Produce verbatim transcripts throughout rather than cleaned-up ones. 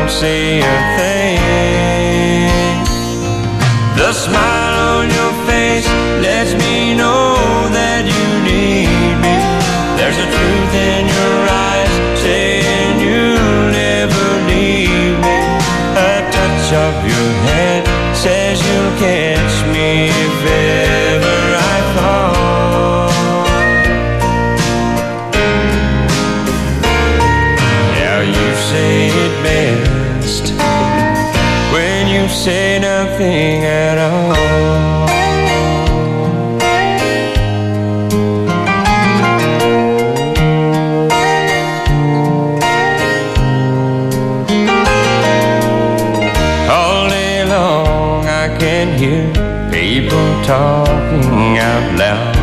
don't say a thing. The smile on your face lets me know that you need me. There's a truth in your eyes saying you'll never leave me. A touch of your hand says you'll catch me if ever I fall. Now you say it best when you say nothing at all. Hear people talking out loud.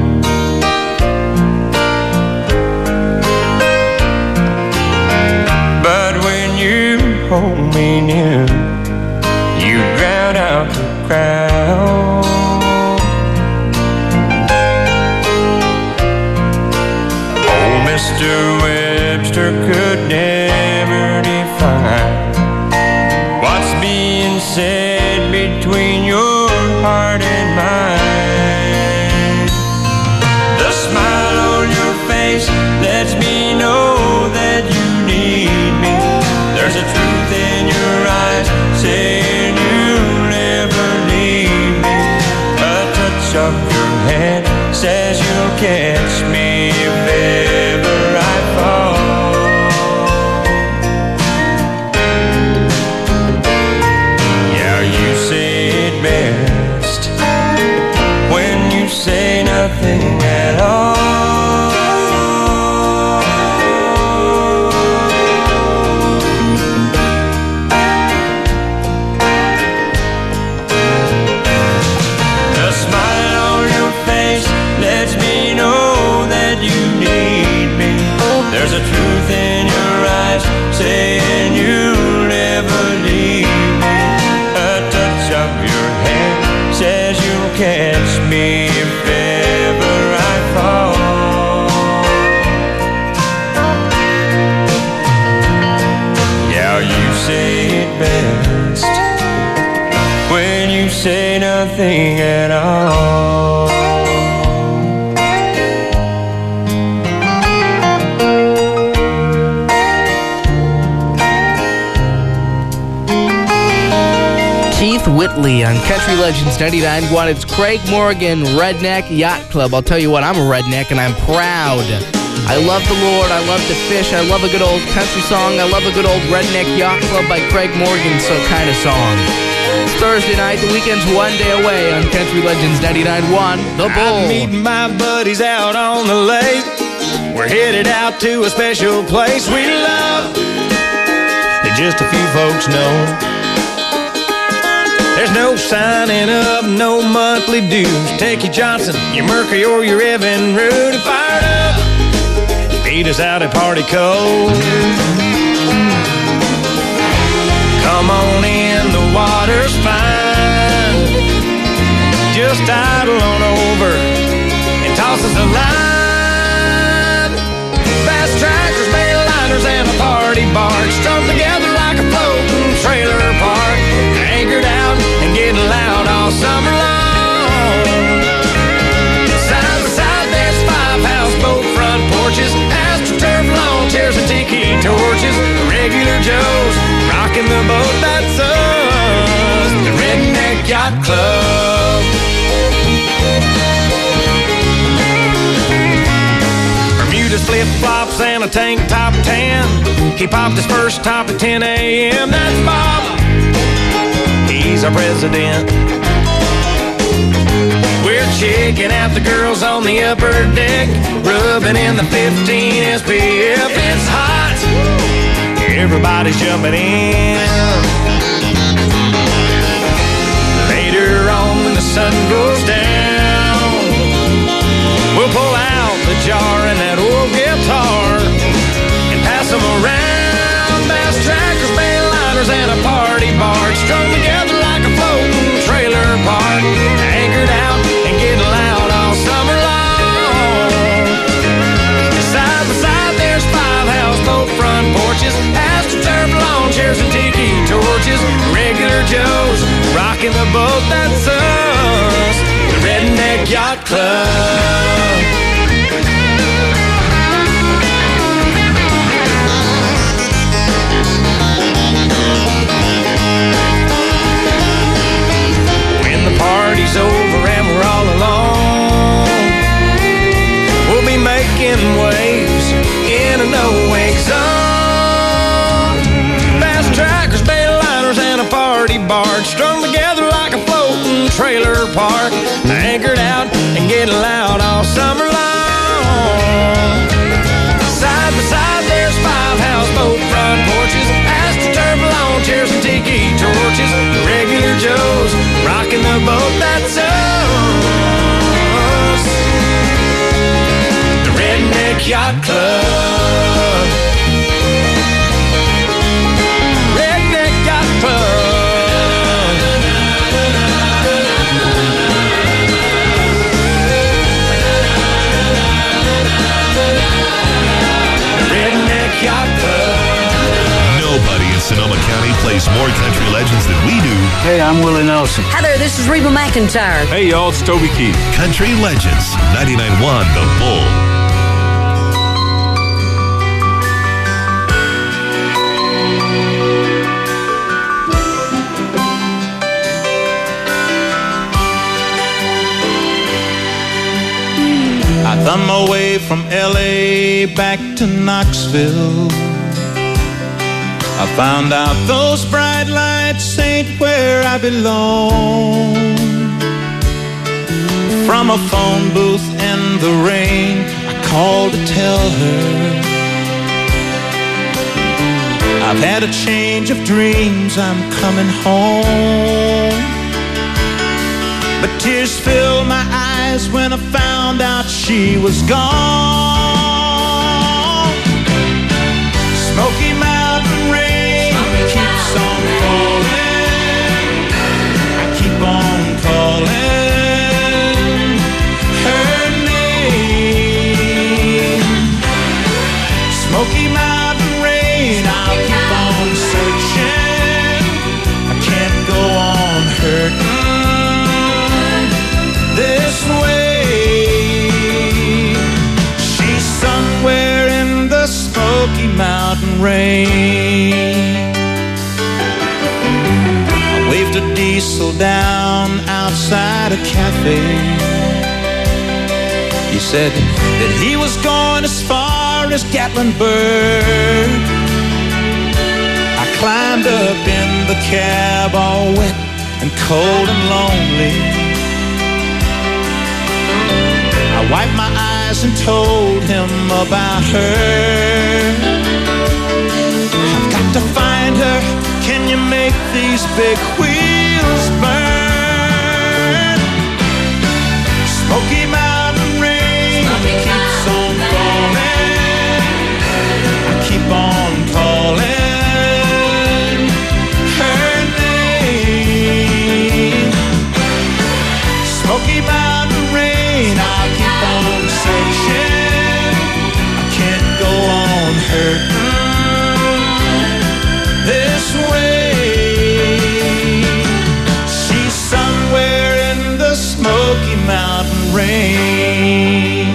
But when you hold me near, you drown out the crowd. Oh, Mister Webster could never define what's being said between your heart and mine. The smile on your face lets me know that you need me. There's a truth in your eyes saying you'll never leave me. A touch of your hand says you'll catch me if ever I fall. Best when you say nothing at all. The smile on your face lets me know that you need me. There's a truth in your eyes saying you'll never leave me. A touch of your hand says you'll catch me if ever I fall. Yeah, you say it best when you say nothing at all. Keith Whitley on Country Legends ninety-nine point one. It's Craig Morgan, Redneck Yacht Club. I'll tell you what, I'm a redneck and I'm proud. I love the Lord, I love to fish, I love a good old country song, I love a good old Redneck Yacht Club by Craig Morgan, so kind of song. It's Thursday night, the weekend's one day away on Country Legends ninety-nine point one, The Bull. I'm meeting my buddies out on the lake. We're headed out to a special place we love that just a few folks know. There's no signing up, no monthly dues. Take your Johnson, your Mercury, or your Evan Root and fire it up. Feed us out at Party Cove. Come on in, the water's fine. Just idle on over and toss us a line. Fast tractors, bale liners, and a party barge strung together like a floating trailer park. Anchored out and getting loud all summer long. Side by side there's five houseboat front porches, AstroTurf lawn chairs and tiki torches. Regular Joes rocking the boat, that's us, the Redneck Yacht Club. Bermuda's flip-flops and a tank top tan. He popped his first top at ten a.m. That's Bob, he's our president. We're checking out the girls on the upper deck, rubbing in the fifteen S P F. It's hot, everybody's jumping in. Later on when the sun goes down, we'll pull out the jar and that old guitar and pass them around. Bass tractors, bale liners, and a party barge strung together like a floating trailer park. Anchored out and getting loud all summer long. Side by side there's five houseboat front porches, AstroTurf lawn chairs and the boat, that's us, the Redneck Yacht Club. When the party's over and we're all alone, we'll be making waves in a no-wake zone. Fast trackers, baitliners, and a party barge strung together like a floating trailer park, anchored out and getting loud all summer long. Side by side there's five houseboat front porches, astroturf lawn chairs and tiki torches. The regular Joes rocking the boat, that's us, the Redneck Yacht Club. Redneck Yacht Club. Redneck Yacht Club. Nobody in Sonoma County plays more country legends than we do. Hey, I'm Willie Nelson. Hi there, this is Reba McEntire. Hey, y'all, it's Toby Keith. Country Legends, ninety-nine point one The Bull. I thumb my way from L A back to Knoxville. I found out those bright lights ain't where I belong. From a phone booth in the rain, I called to tell her I've had a change of dreams, I'm coming home. But tears filled my eyes when I found out she was gone. Smoky Mountain rain keeps on falling. I keep on calling her name. Smoky Mountain rain, I'll keep on searching. I can't go on hurting this way. She's somewhere in the Smoky Mountain rain. I waved a diesel down outside a cafe. He said that he was going as far as Gatlinburg. I climbed up in the cab all wet and cold and lonely. I wiped my eyes and told him about her. I've got to find her. Can you make these big wheels burn? Smoky Mountain rain keeps on falling. I keep on calling her name. Smoky Mountain rain, I'll keep on searching. I can't go on hurting this way. She's somewhere in the Smoky Mountain rain.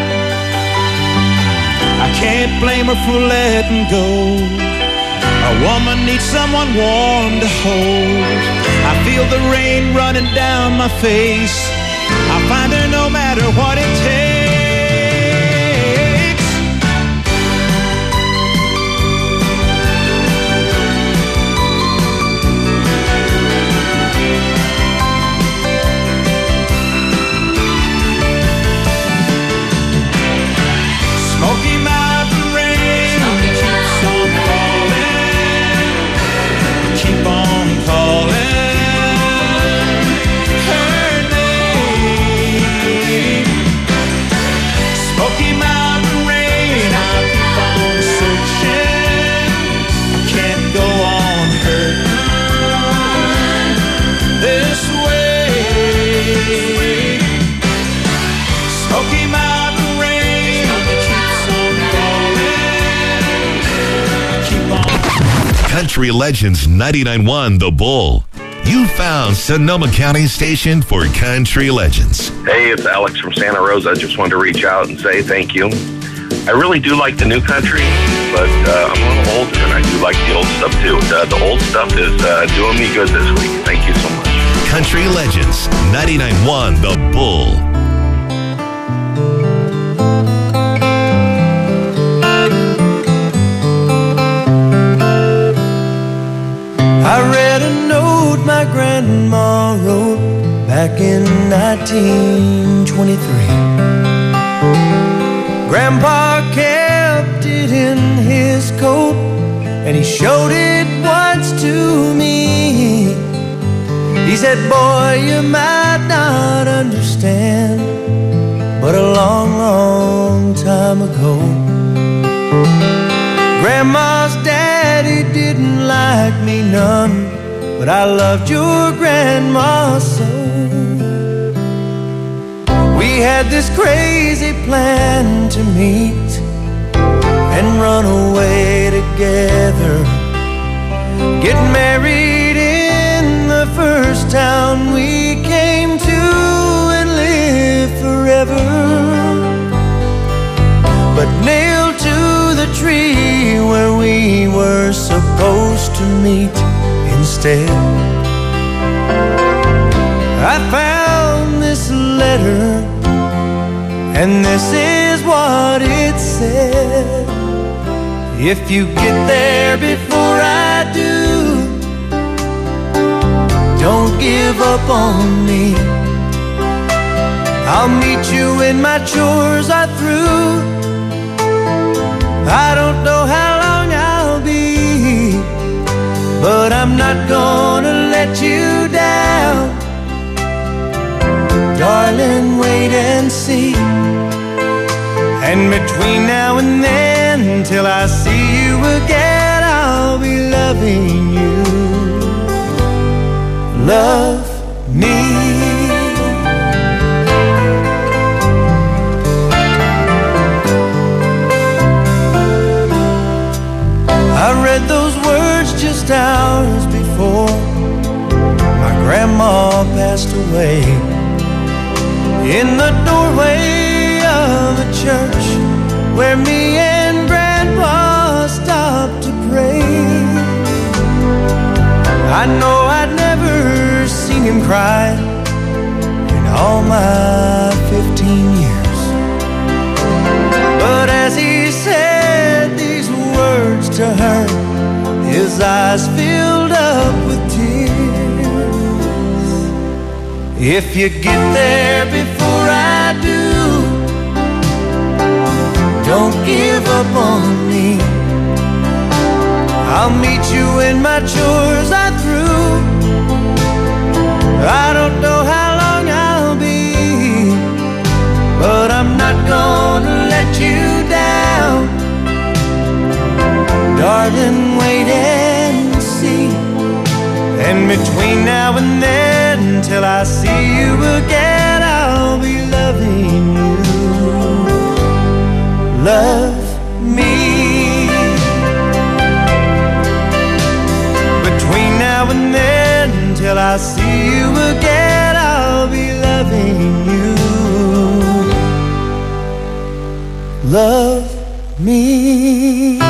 I can't blame her for letting go. A woman needs someone warm to hold. I feel the rain running down my face. I'll find her no matter what it takes. Smoky Mountain rain keeps on falling. Keep on calling. Smoky Mountain rain, I'll keep on searching. I can't go on hurting this way. Smoky Mountain rain keeps on falling. Keep on. Country Legends, ninety-nine point one The Bull. You found Sonoma County's station for country legends. Hey, it's Alex from Santa Rosa. I just wanted to reach out and say thank you. I really do like the new country, but uh, I'm a little older and I do like the old stuff too. The, the old stuff is uh, doing me good this week. Thank you so much. Country Legends, ninety-nine point one The Bull. I read a note my grandma wrote back in nineteen twenty-three. Grandpa kept it in his coat and he showed it once to me. He said, boy, you might not understand, but a long, long time ago, Grandma's daddy didn't like me none, but I loved your grandma so. We had this crazy plan to meet and run away together, get married in the first town we came to and live forever. But nailed to the tree where we were supposed to meet instead, I found this letter, and this is what it said. If you get there before I do, don't give up on me. I'll meet you when my chores are through. I don't know how long I'll be, but I'm not gonna let you down. Darling, wait and see. And between now and then, till I see you again, I'll be loving you. Love me. I read those words just hours before my grandma passed away, in the doorway of a church where me and Grandpa stopped to pray. I know I'd never seen him cry in all my fifteen years, but as he said these words to her, his eyes filled up with tears. If you get there before I do, don't give up on me. I'll meet you when my chores are through. I don't know how long I'll be, but I'm not gonna let you down. Darling, wait and see. And between now and then, till I see you again, I'll be loving you. Love me. Between now and then, till I see you again, I'll be loving you. Love me.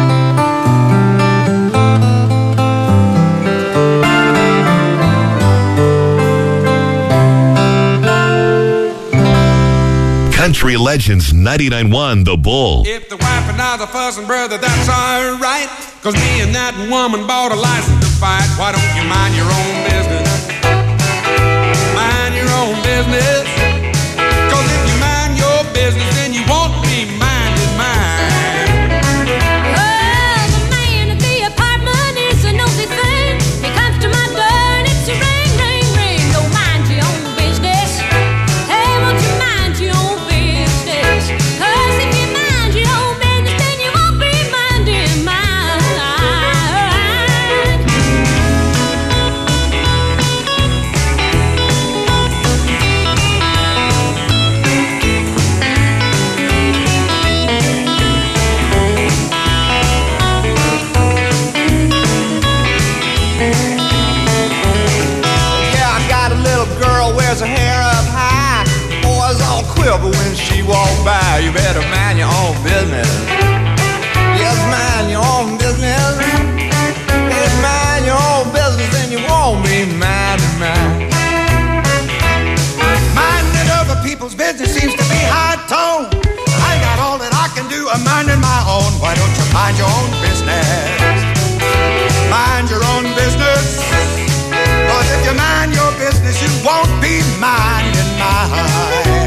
Country Legends, ninety-nine point one The Bull. If the wife and I's a fussing, brother, that's alright. Cause me and that woman bought a license to fight. Why don't you mind your own business? Mind your own business. Cause if you mind your business, then you won't be minding mine. Oh, the man at the apartment is a nosy thing. He comes to my door and it's a ring, ring, ring. Don't mind your own business. Hey, won't you mind your own business? Cause if you mind your own business, then you won't be minding mine. walk by, you better mind your own business. Yes, mind your own business. Yes, mind your own business, and you won't be minding mine. Minding other people's business seems to be high tone. I got all that I can do, I'm minding my own. Why don't you mind your own business? Mind your own business. Cause if you mind your business, you won't be minding mine.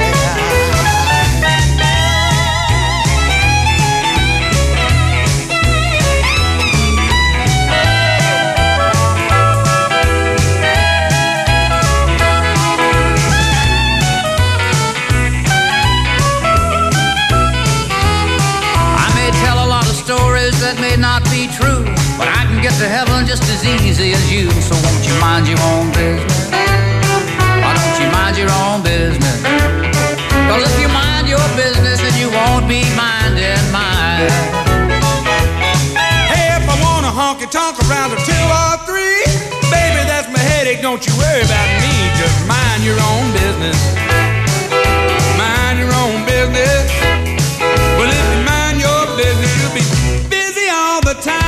That may not be true, but I can get to heaven just as easy as you. So won't you mind your own business? Why don't you mind your own business? Cause if you mind your business, then you won't be minding mine. Hey, if I want a honky-tonk around a two or three, baby, that's my headache, don't you worry about me. Just mind your own business. Mind your own business. Well, if you mind your business, you'll be all the time.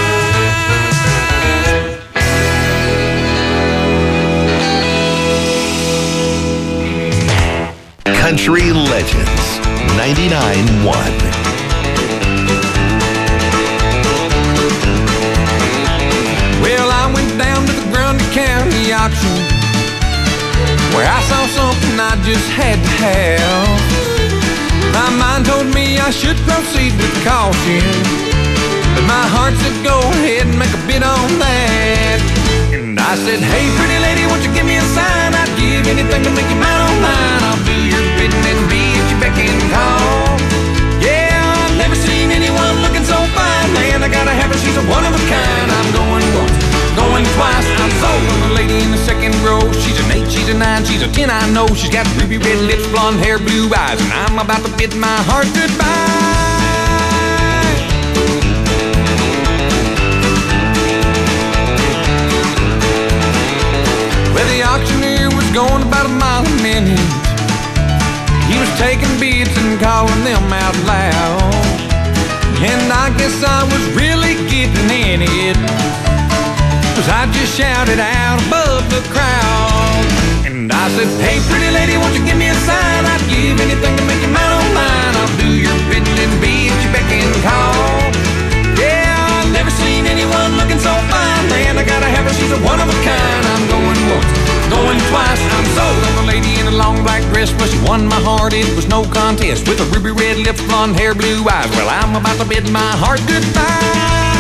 Country Legends ninety-nine point one. Well, I went down to the Grundy County auction, where I saw something I just had to have. My mind told me I should proceed with caution, but my heart said go ahead and make a bid on that. And I said, hey pretty lady, won't you give me a sign? I'd give anything to make you mine on mine. I'll do your bidding and be at your beck and call. Yeah, I've never seen anyone looking so fine. Man, I gotta have her, she's a one of a kind. I'm going once, going twice. I'm sold on the lady in the second row. She's an eight, she's a nine, she's a ten, I know. She's got ruby red lips, blonde hair, blue eyes, and I'm about to bid my heart goodbye. Well, the auctioneer was going about a mile a minute. He was taking bids and calling them out loud. And I guess I was really getting in it, cause I just shouted out above the crowd. And I said, hey pretty lady, won't you give me a sign? I'd give anything to make you mine on mine. I'll do your bidding and be at your beck and call. Yeah, I've never seen anyone looking so fine. Man, I gotta have her, she's a one of a kind. I'm going once, going twice. I'm sold on the lady in a long black dress. Well, she won my heart, it was no contest. With a ruby red lips, blonde hair, blue eyes. Well, I'm about to bid my heart goodbye.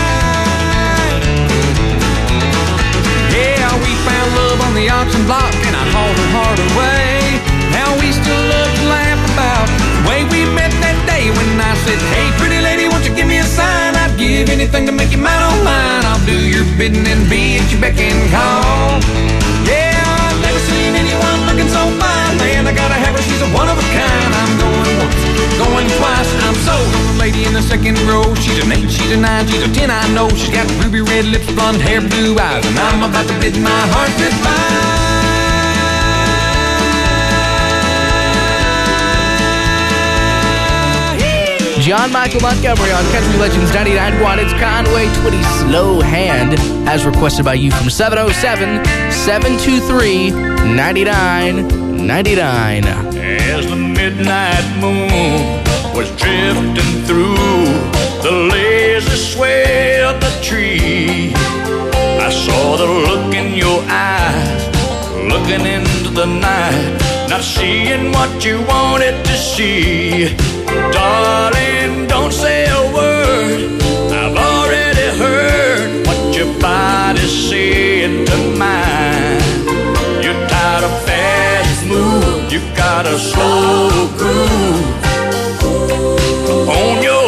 Yeah, we found love on the auction block, and I hauled her heart away. Now we still love to laugh about the way we met that day when I said, hey pretty lady, won't you give me a sign? I'd give anything to make you mine on mine. I'll do your bidding and be at your beck and call. Yeah, I've never seen anyone looking so fine. Man, I gotta have her, she's a one of a kind. I'm going once, going twice. I'm sold on the lady in the second row. She's an eight, she's a nine, she's a ten, I know. She's got ruby red lips, blonde hair, blue eyes, and I'm about to bid my heart goodbye. John Michael Montgomery on Country Legends ninety-nine point one. It's Conway Twitty Slow Hand, as requested by you from seven oh seven, seven two three, nine nine nine nine. As the midnight moon was drifting through the lazy sway of the tree, I saw the look in your eyes, looking into the night, not seeing what you wanted to see. Darling, don't say a word, I've already heard what your body's saying to mine. You're tired of fast moves, you got a slow groove on your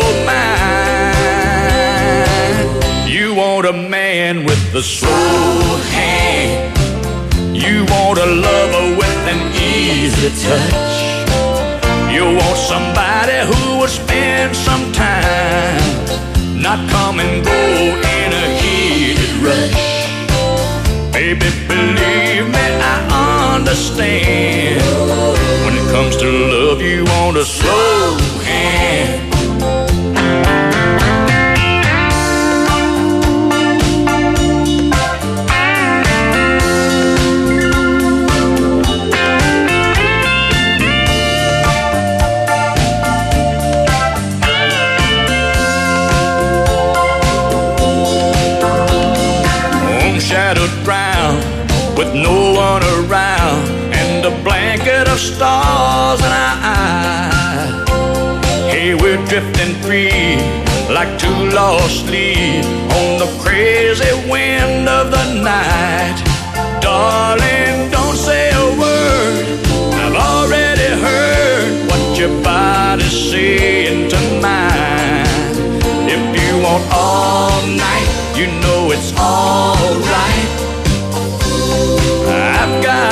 mind. You want a man with a slow hand, you want a lover with an easy touch. You want somebody who will spend some time, not come and go in a heated rush. Baby, believe me, I understand. When it comes to love, you want a slow with no one around and a blanket of stars in our eyes. Hey, we're drifting free like two lost leaves on the crazy wind of the night. Darling, don't say a word, I've already heard what your body's saying tonight. If you want all night, you know it's all right. I've got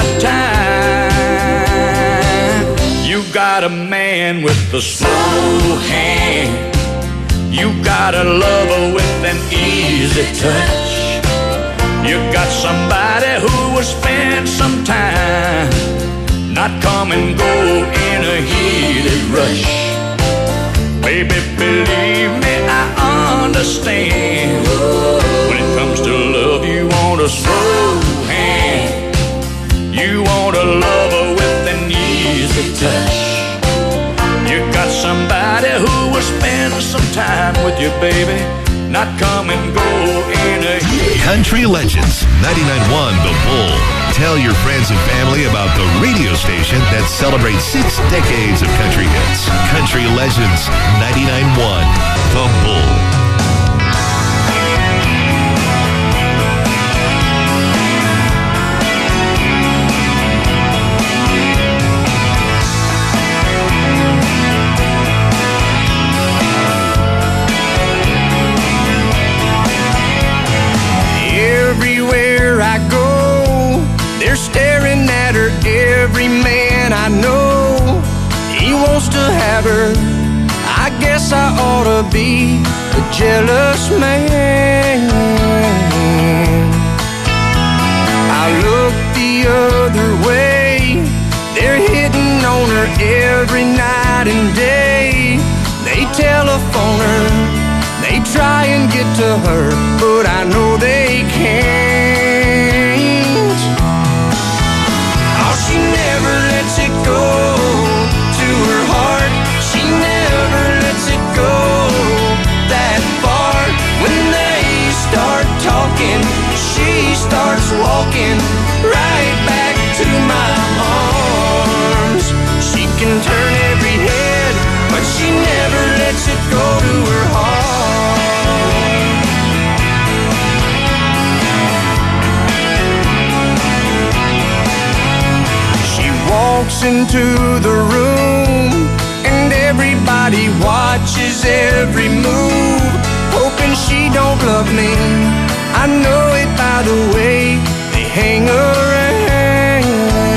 time. You got a man with a slow hand. You got a lover with an easy touch. You got somebody who will spend some time, not come and go in a heated rush. Baby, believe me, I understand. When it comes to love, you want a slow hand. You want a lover with an easy touch. You got somebody who will spend some time with you, baby, not come and go in a heat. Country Legends, ninety-nine point one The Bull. Tell your friends and family about the radio station that celebrates six decades of country hits. Country Legends, ninety-nine point one The Bull. Everywhere I go, they're staring at her. Every man I know, he wants to have her. I guess I ought to be a jealous man. I look the other way, they're hitting on her every night and day. They telephone her, they try and get to her, but I know they can't. Oh, she never lets it go to her heart. She never lets it go that far. When they start talking, she starts walking right back to my arms. She can turn every head, but she never lets it go to her heart. She walks into the room and everybody watches every move, hoping she don't love me. I know it by the way they hang around.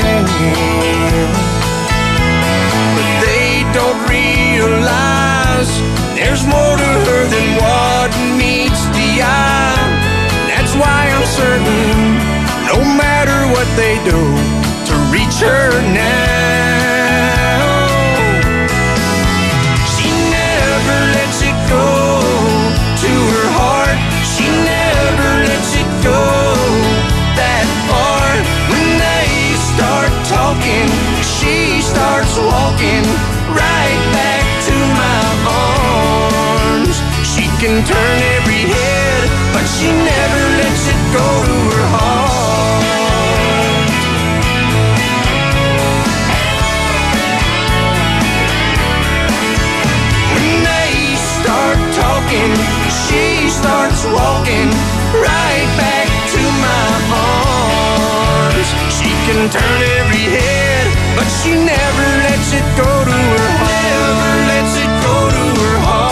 But they don't realize there's more to her than what meets the eye. That's why I'm certain, no matter what they do, to reach her now. She never lets it go to her heart. She never lets it go that far. When they start talking, she starts walking right back to my arms. She can turn every head, but she never lets it go to her heart. When they start talking, she starts walking right back to my arms. She can turn every head, but she never lets it go to her heart. Never lets it go to her heart.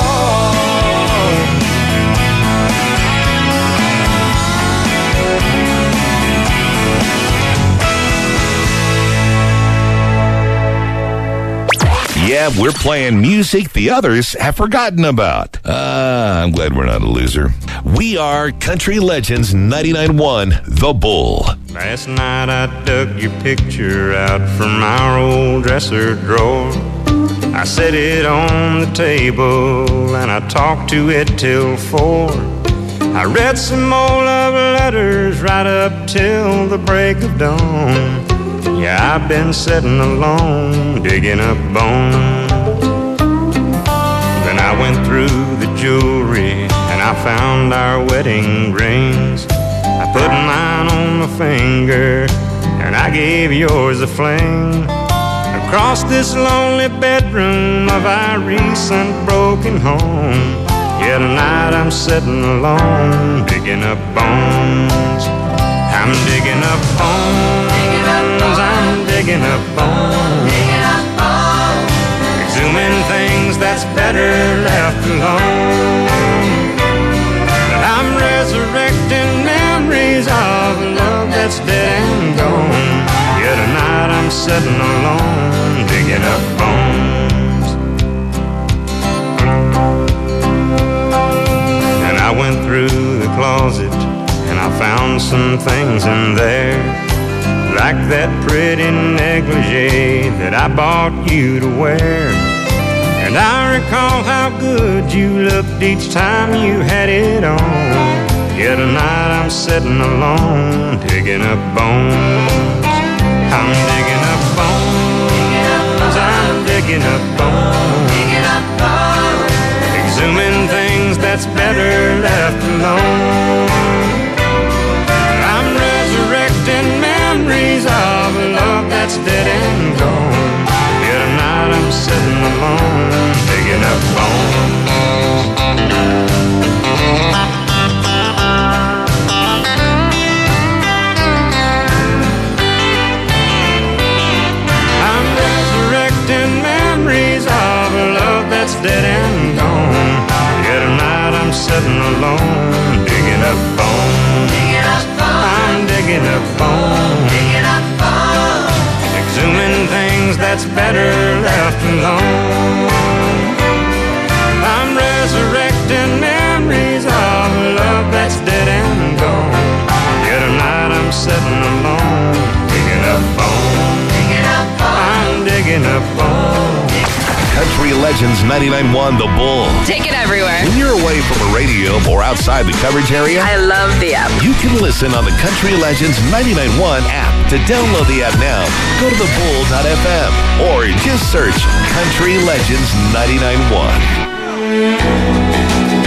Yeah, we're playing music the others have forgotten about. Ah, I'm glad we're not a loser. We are Country Legends ninety-nine point one The Bull. Last night I dug your picture out from our old dresser drawer. I set it on the table and I talked to it till four. I read some old love letters right up till the break of dawn. Yeah, I've been sitting alone, digging up bones. Then I went through the jewelry and I found our wedding rings. I put mine on my finger, and I gave yours a fling. Across this lonely bedroom of our recent broken home, yet tonight I'm sitting alone, digging up bones. I'm digging up bones, I'm digging up bones, exhuming things that's better left alone. I'm resurrecting memories of a love that's dead and gone. Yet tonight I'm sitting alone, digging up bones. And I went through the closet and I found some things in there, like that pretty negligee that I bought you to wear. And I recall how good you looked each time you had it on. Yet tonight I'm sitting alone, digging up bones. I'm digging up bones, I'm digging up bones, exhuming things that's better left alone. I'm resurrecting memories of a love that's dead and gone. Yet tonight I'm sitting alone, digging up bones. I'm resurrecting memories of a love that's dead and gone. Yet tonight I'm sitting alone, digging up bones. I'm digging up bones, exhuming things that's better left alone. I'm resurrecting memories of a love that's dead and gone. Yet tonight I'm sitting alone, digging up bones. I'm digging up bones. Country Legends ninety-nine point one The Bull. Take it everywhere. When you're away from a radio or outside the coverage area, I love the app. you can listen on the Country Legends ninety-nine point one app. To download the app now, go to the bull dot f m or just search Country Legends ninety-nine point one.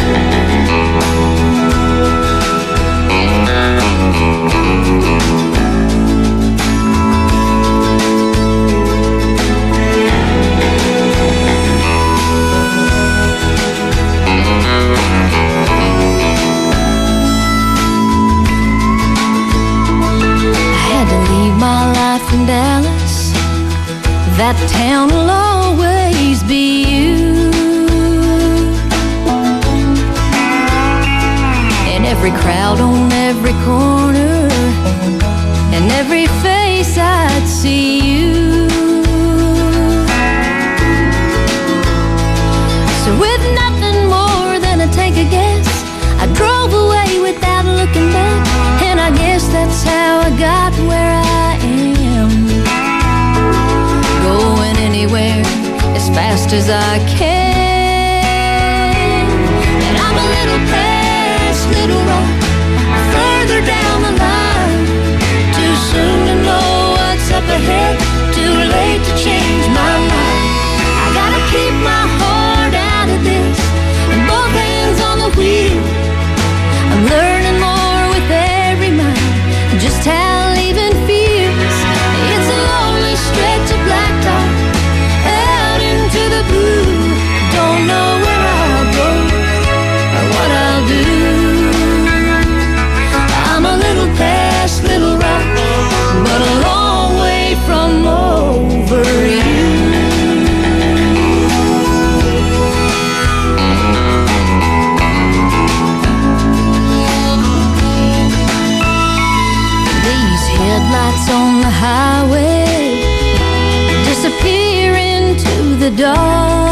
In Dallas, that town will always be you. In every crowd on every corner, in every face I'd see you. So with nothing more than a take a guess, I drove away without looking back. And I guess that's how I got where I am, going anywhere as fast as I can. And I'm a little past Little Rock, further down the line. Too soon to know what's up ahead, too late to change my mind. I gotta keep my heart out of this and both hands on the wheel. I'm learning more with every mile, just how leaving feels. It's a lonely stretch of blacktop out into the blue. Don't know where I'll go or what I'll do. I'm a little past Little Rock, but a long way from over you. Headlights on the highway disappear into the dark.